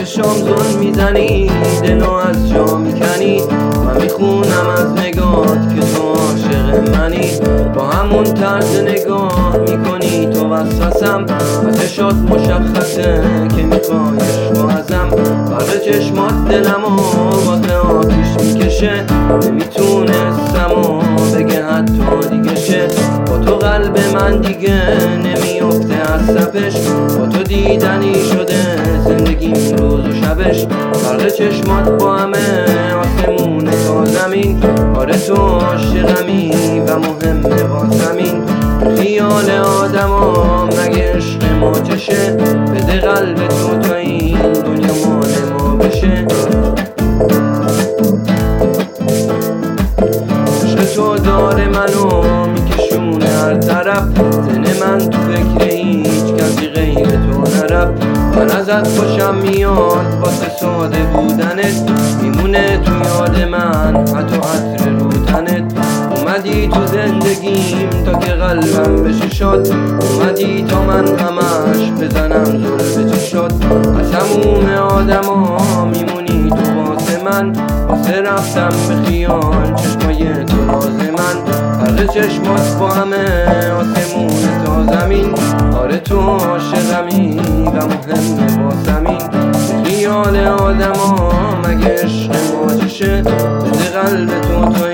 چشام زل میزنی، دلو از جا میکنی و میخونم از نگات که تو عاشق منی. با همون طرز نگاه میکنی تو وسوسم، چشات مشخصه که میخوای عشق ازم. برق چشمات دلمو واسه آتیش میکشه، نمیتونستم و بگه حتی دیگه شه. با تو قلب من دیگه نمیفته از صفش، با تو دیدنی شده زندگیم روز و شبش. برق چشمات با همه آسمون تا زمین، آره تو عاشقمی و مهمه واسمین. خیال آدم ها مگه عشق ما چشه، بده قلب تو تا این دنیا مال ما بشه. عشق تو داره منو میکشونه هر طرف، زن من تو فکر هیچ کسی غیر تو نرفت. من ازت خوشم میاد واسه ساده بودنت، میمونه تو یاد من حتی عطر رو تنت. اومدی تو زندگیم تا که قلبم بشه شاد، اومدی تا من همش بزنم زل به چشات. از هموم آدم ها میمونی تو واسه من، واسه رفتم به خیال چشمای تو راز من. برق چشمات با همه آسمون تا زمین، آره تو عاشقمی و مهمه واسمین. خیال آدم ها مگه عشق ما چشه، بده قلب تو